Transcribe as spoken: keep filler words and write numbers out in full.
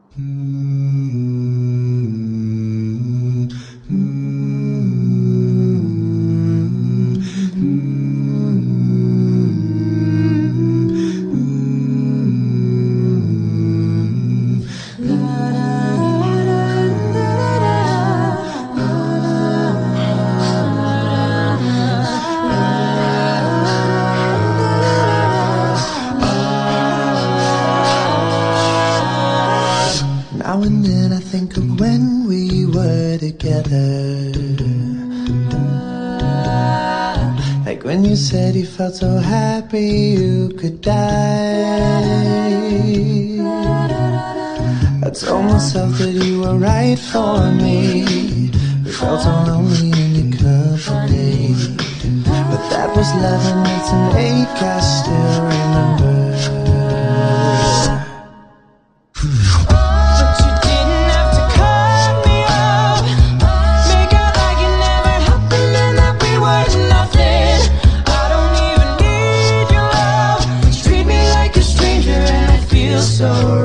Now and then I think of when we were together, like when you said you felt so happy you could die. I told myself that you were right for me. We felt so lonely in your company, but that was love and it's an ache I still remember. So